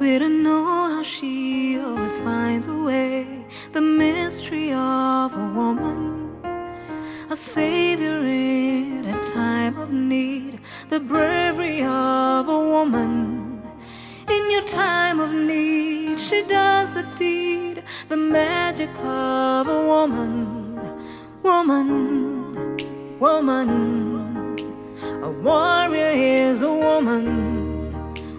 We don't know how she always finds a way. The mystery of a woman, a savior in a time of need. The bravery of a woman, in your time of need, she does the deed. The magic of a woman, woman, woman. A warrior is a woman,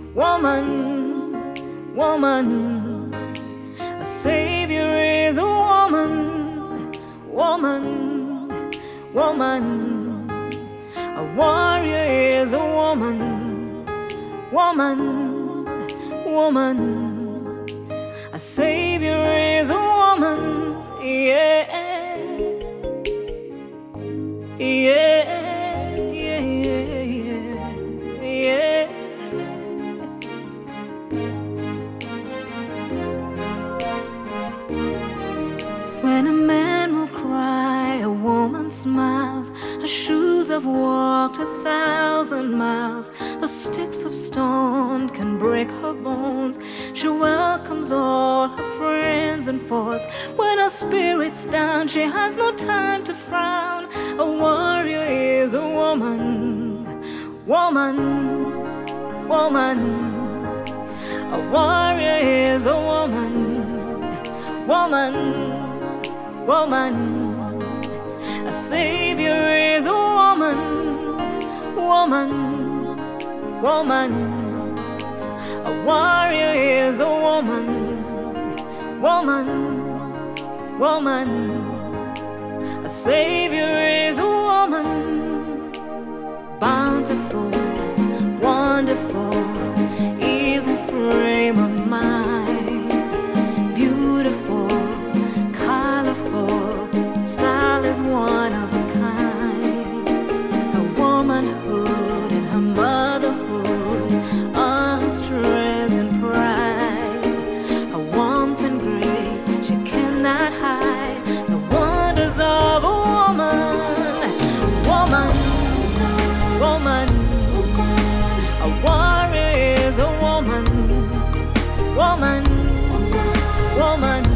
woman, woman. A savior is a woman, woman, woman. A warrior is a woman, woman, woman. A savior is a woman, yeah, yeah. When a man will cry, a woman smiles. Her shoes have walked 1,000 miles. The sticks of stone can break her bones. She welcomes all her friends and foes. When her spirit's down, she has no time to frown. A warrior is a woman, woman, woman. A warrior is a woman, woman, woman. A savior is a woman, woman, woman. A warrior is a woman, woman, woman. A savior is a woman. Bountiful, wonderful is her frame of mind. Beautiful, colorful, style is one of a kind. Her womanhood and her motherhood are her strength and pride. Her warmth and grace she cannot hide. The wonders of a woman, woman, woman. A warrior is a woman, woman, woman.